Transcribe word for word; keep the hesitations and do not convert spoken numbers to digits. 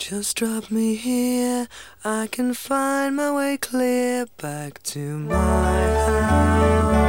Just drop me here, I can find my way clear back to my house.